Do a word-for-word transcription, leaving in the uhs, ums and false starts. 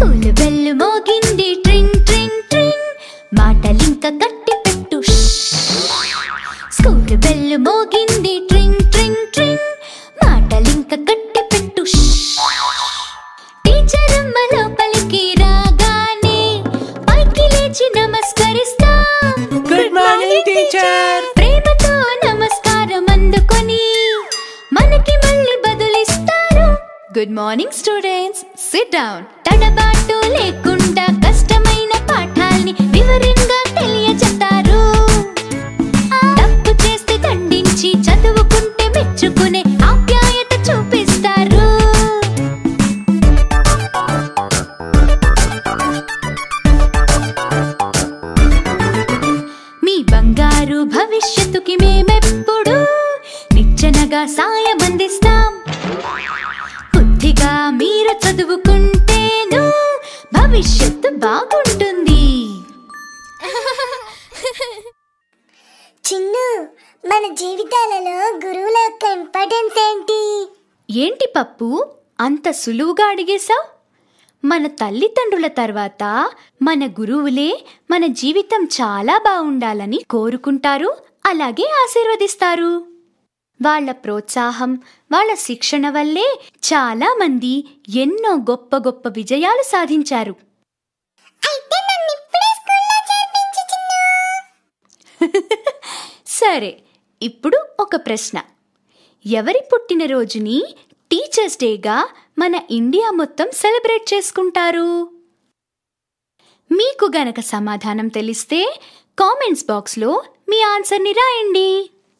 School bell మోగింది ట్రింగ్ ట్రింగ్ ట్రింగ్, మాటలింక కట్టి పెట్టు. స్కూల్ బెల్ మోగింది ట్రింగ్ ట్రింగ్ ట్రింగ్, మాటలింక కట్టి పెట్టు. టీచర్ అమ్మ లోపలికి రాగానే పైకి లేచి నమస్కరిస్తాం. Good morning teacher. ప్రేమతో నమస్కారం అందుకొని మనకి మళ్ళీ బదులిస్తారు. Good morning students, sit down. తడబాటు లేకుండా కష్టమైన పాఠాల్ని వివరంగా తెలియజెప్తారు. తప్పు చేస్తే దండించి చదువుకుంటే మెచ్చుకునే ఆప్యాయత చూపిస్తారు. మీ బంగారు భవిష్యత్తుకి మేమెప్పుడు నిచ్చెనగా సాయం అందిస్తాం. బుద్ధిగా మీరు చదువుకుంటేను భవిష్యత్తు బాగుంటుంది. చిన్ను, మన జీవితాలలో గురువుల యొక్క ఇంపార్టెన్స్ ఏంటి? ఏంటి పప్పు అంత సులువుగా అడిగేశావు? మన తల్లిదండ్రుల తర్వాత మన గురువులే మన జీవితం చాలా బాగుండాలని కోరుకుంటారు, అలాగే ఆశీర్వదిస్తారు. వాళ్ళ ప్రోత్సాహం, వాళ్ళ శిక్షణ వల్లే చాలా మంది ఎన్నో గొప్ప గొప్ప విజయాలు సాధించారు. సరే, ఇప్పుడు ఒక ప్రశ్న. ఎవరి పుట్టినరోజుని టీచర్స్ డేగా మన ఇండియా మొత్తం సెలబ్రేట్ చేసుకుంటారు? మీకు గనక సమాధానం తెలిస్తే కామెంట్స్ బాక్స్లో మీ ఆన్సర్ని రాయండి.